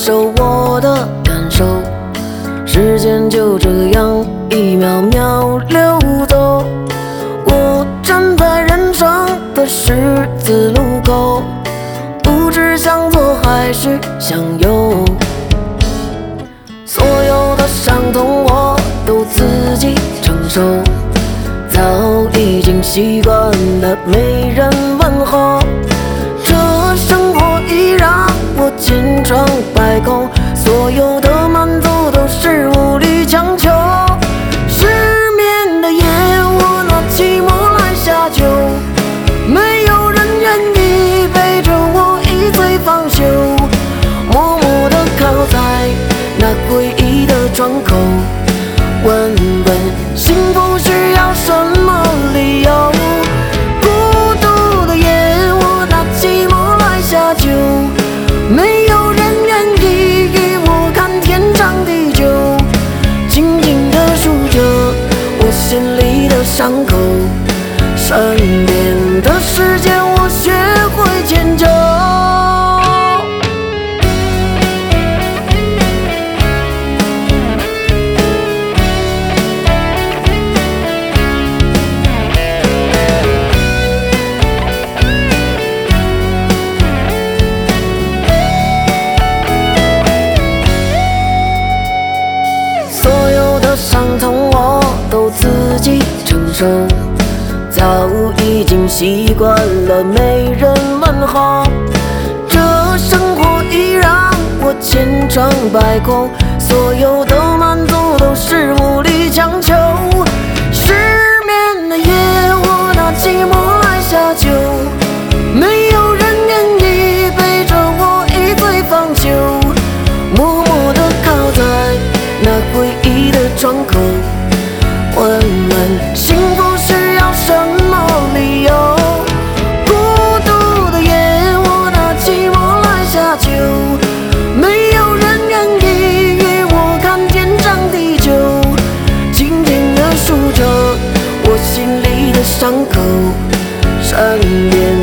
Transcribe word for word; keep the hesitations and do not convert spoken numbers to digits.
受我的感受。时间就这样一秒秒流走，我站在人生的十字路口，不知向左还是向右。所有的伤痛我都自己承受，早已经习惯了没人问候。这生活已让我千疮百孔，所有的满足都是无力强求。失眠的夜，我拿寂寞来下酒，没有人愿意陪着我一醉方休，默默地靠在那诡异的窗口，问问幸福需要什么理由。孤独的夜，我拿寂寞来下酒，没有人愿意与我看天长地久，静静地数着我心里的伤口，身边的时间我学会迁就。伤痛我都自己承受，早已经习惯了没人问候。这生活已让我千疮百孔，所有的满足都是无力强求。失眠的夜，我拿寂寞来下酒，没有人愿意陪着我一醉方休，默默地靠在那诡异的窗口，问问幸福需要什么理由。孤独的夜，我拿寂寞来下酒，没有人愿意与我看天长地久，静静地数着我心里的伤口，身边